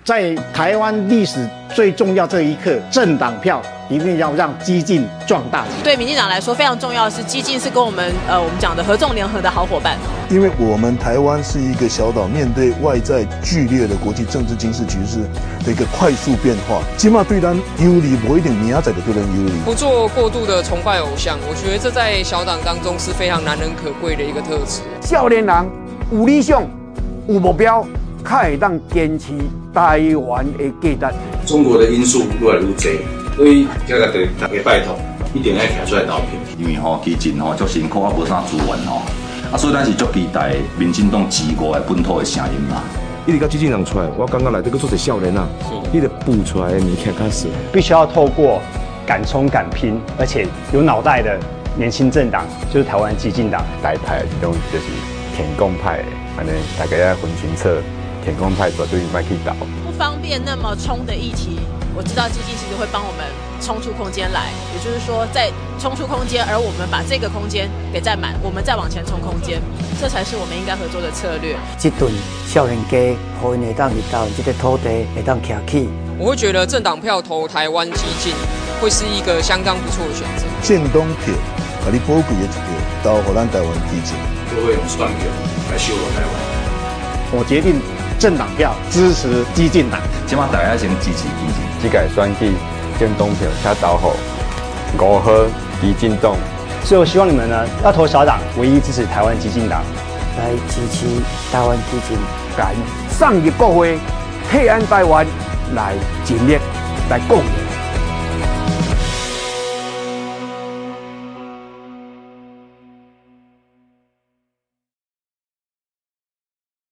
在台湾历史最重要这一刻，政党票一定要让基进壮大。 对民进党来说，非常重要的是基进是跟我们讲的合纵联合的好伙伴。 因为我们台湾是一个小岛，面对外在剧烈的国际政治军事局势的一个快速变化，起码对咱有利，不一定明仔载就对咱有利。 不做过度的崇拜偶像，我觉得这在小党当中是非常难能可贵的一个特质。 少年人有理想、有目标，较会当坚持台湾的价值。 中国的因素越来越多，所以大家拜托，一定要站出来投票。 因为基进足辛苦，无啥资源所以咱是足期待民进党支援的本土的声音啦。 一直到基进党出来，我感觉内底个做者少年啊，你得补出来的物件开始， 必须要透过敢冲敢拼，而且有脑袋的年轻政党，就是台湾基进党。 台派这种就是田共派的，反正大家要分清楚，田共派绝对卖去倒。 不方便那么冲的议题，我知道基进其实会帮我们冲出空间来，也就是说，在冲出空间，而我们把这个空间给占满，我们再往前冲空间，这才是我们应该合作的策略。 这顿少年家，互因会当去到这个土地会当徛起。 我会觉得政党票投台湾基进会是一个相当不错的选择。 建党票，把你宝贵的一票投给咱台湾基进， 都会用选票来修罗台湾。 我决定政党票支持基进党， 起码大家先支持基进。 这个选举建党票请投给5号基进党。 所以我希望你们呢要投小党，唯一支持台湾基进党， 来支持台湾基进， 敢上入国会，替咱台湾来尽力来贡献。